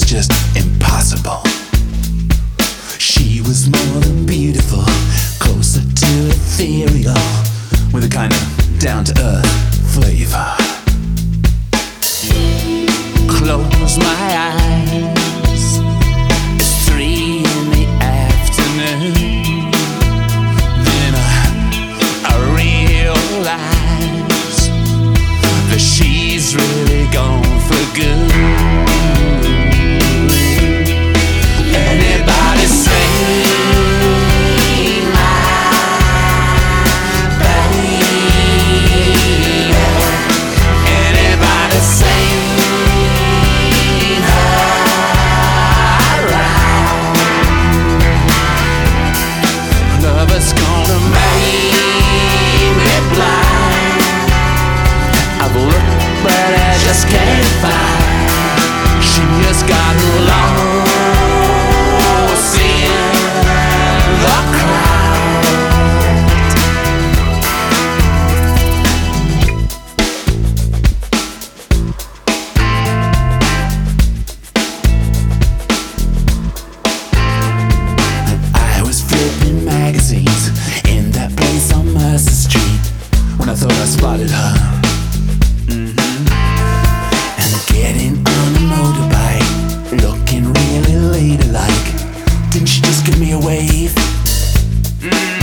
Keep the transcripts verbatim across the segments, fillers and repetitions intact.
just impossible. She was more than beautiful, closer to ethereal, with a kind of down-to-earth flavor. Close my eyes, it's three in the afternoon. Then I, I realize that she's really gone for good. Anybody say just can't find. She has gotten lost in the crowd. I was flipping magazines in that place on Mercer Street when I thought I spotted her. Getting on a motorbike, looking really ladylike. Didn't she just give me a wave? Mm.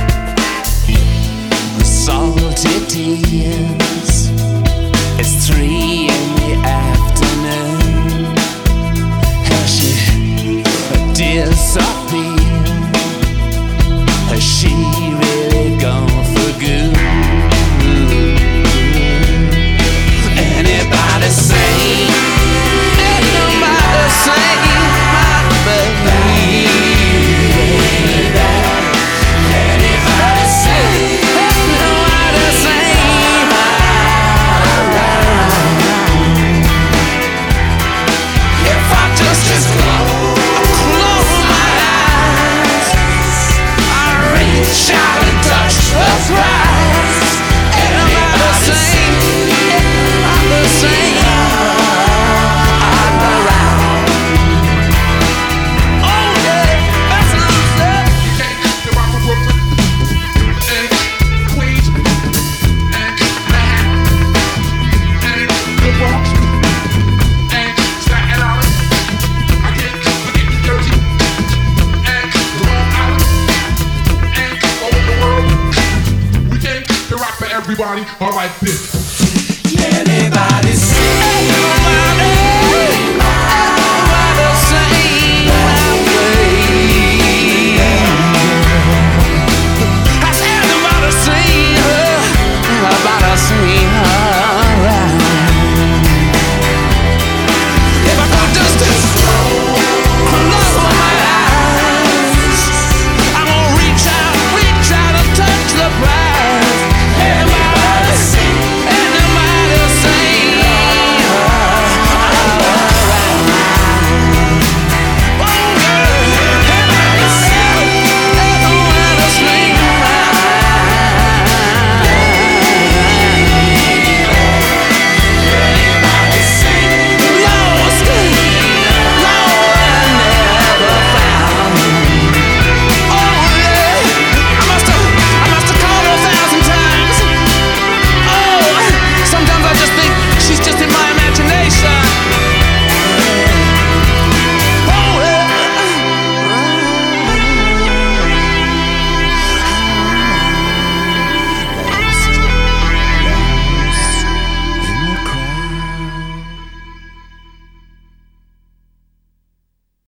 Salty tears. It's three in the afternoon. Has she disappeared? Has she really gone for good? Anybody say, anybody say, my baby? Anybody say, anybody say, my love? If I just, just close, close my eyes, I reach out and touch the prize. Anybody say, anybody say, everybody, all right, this.